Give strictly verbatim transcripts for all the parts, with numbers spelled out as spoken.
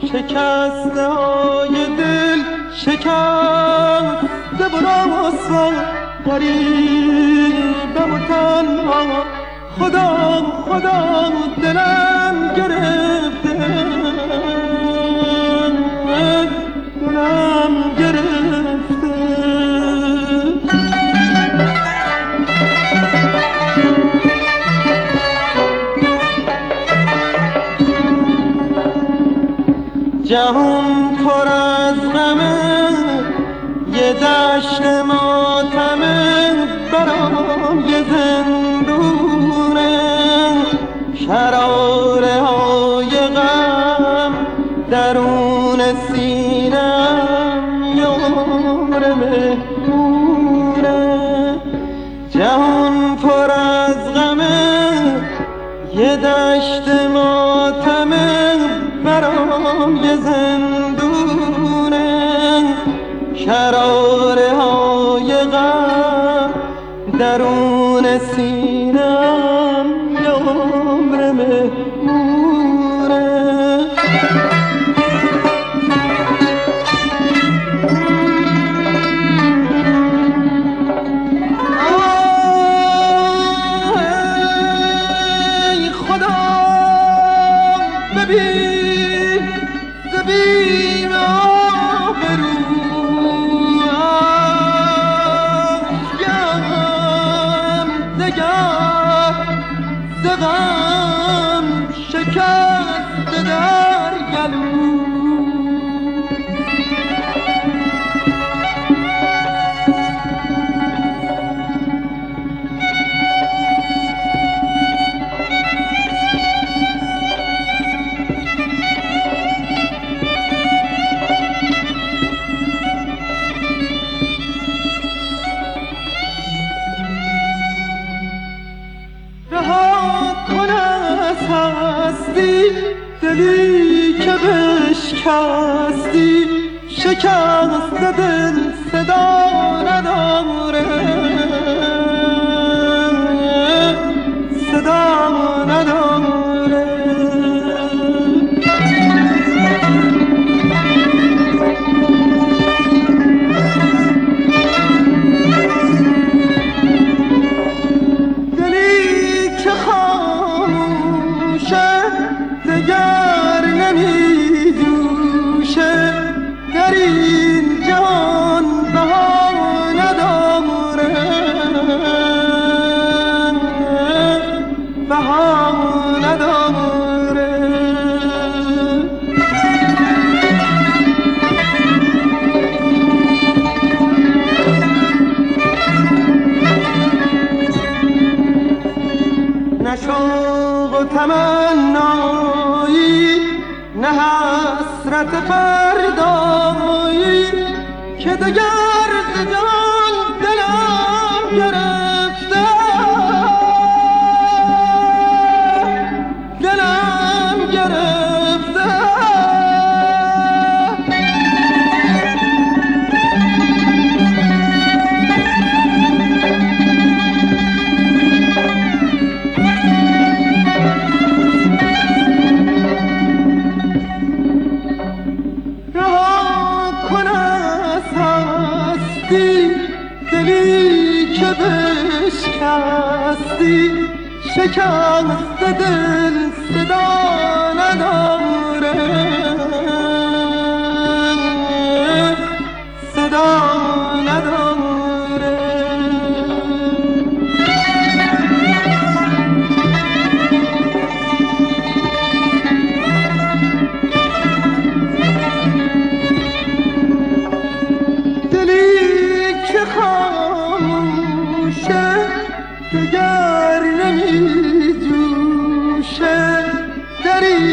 شکسته های دل شکسته و رسوا غریبم و تنها خدا خدا دلم گرفته دلم گرفته جهان پر از غمه یه دشت ماتمه برام یه زندونه شراره های غم درون سینم یار مهمونه جهان پر از غمه یه دشت ماتمه برام یه زندونه شراره های غم درون سینم یار مهمونه ای خدا ببین زبیم آبرو دغم شکست در گلو دلی که بشکستی شکست دل صدا نداره صدا نداره دلی که خاموشه دگر نمی جوشه در این جهان بها نداره بها نداره نه شوق و تمنایی نه حسرت فردایی که دگر ز جان دلم گرفته دلم گرفته دلی که بشکستی شکست دل صدا نداره صدا نداره دگر نمی جوشه در این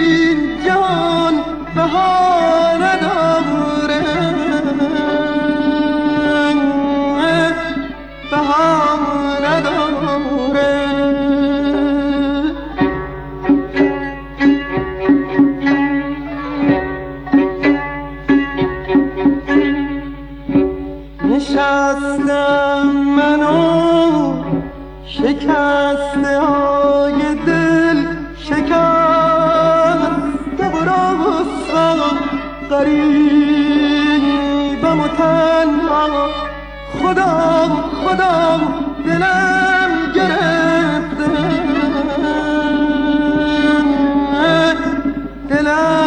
غریبم و تنها، خدا خدا دلم گرفته، دلم